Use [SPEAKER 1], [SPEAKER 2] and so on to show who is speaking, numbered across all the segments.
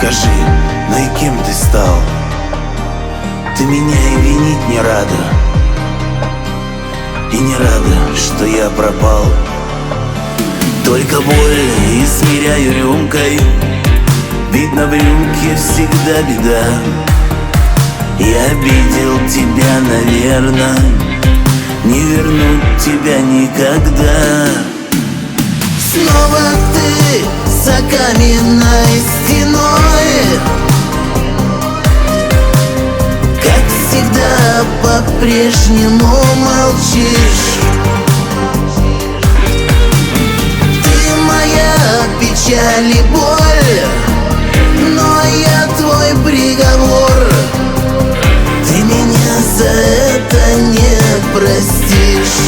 [SPEAKER 1] Скажи, ну и кем ты стал? Ты меня и винить не рада, и не рада, что я пропал. Только боль измеряю рюмкой, видно, в рюмке всегда беда. Я обидел тебя, наверно, не вернуть тебя никогда.
[SPEAKER 2] Снова ты за каменной стеной, как всегда по-прежнему молчишь. Ты моя печаль и боль, но я твой приговор. Ты меня за это не простишь.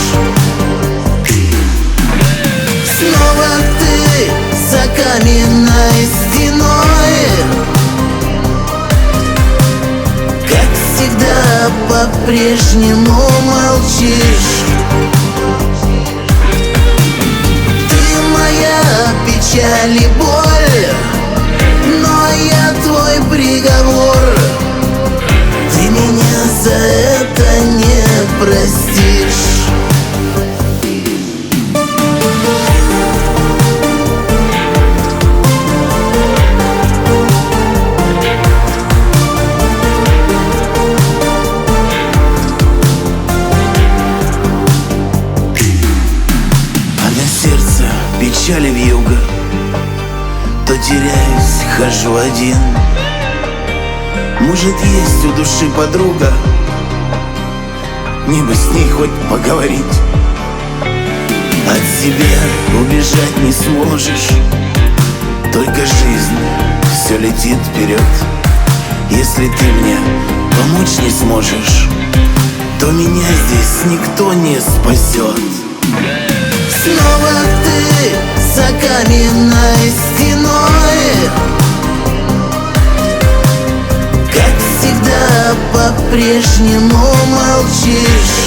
[SPEAKER 2] Снова ты за каменной стеной, как всегда по-прежнему молчишь. Ты моя печаль и боль, но я твой приговор. Ты меня за это не простишь.
[SPEAKER 1] Печали вьюга, то теряюсь, хожу один. Может, есть у души подруга, мне бы с ней хоть поговорить. От себя убежать не сможешь, только жизнь все летит вперед. Если ты мне помочь не сможешь, то меня здесь никто не спасет.
[SPEAKER 2] Снова ты за каменной стеной, как всегда по-прежнему молчишь.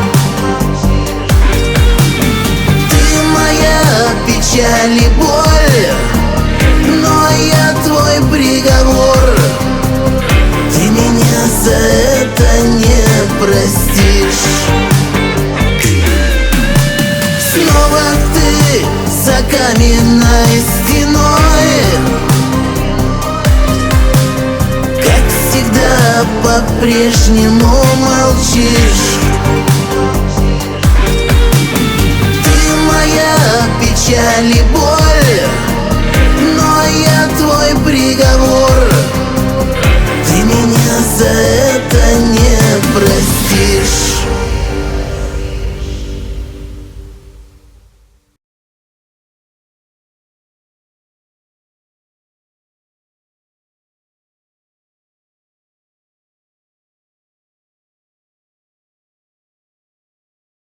[SPEAKER 2] Ты моя печаль и боль, но я твой приговор. Ты меня за это не простишь. Снова ты за каменной стеной, как всегда по-прежнему молчишь. Ты моя печаль и боль,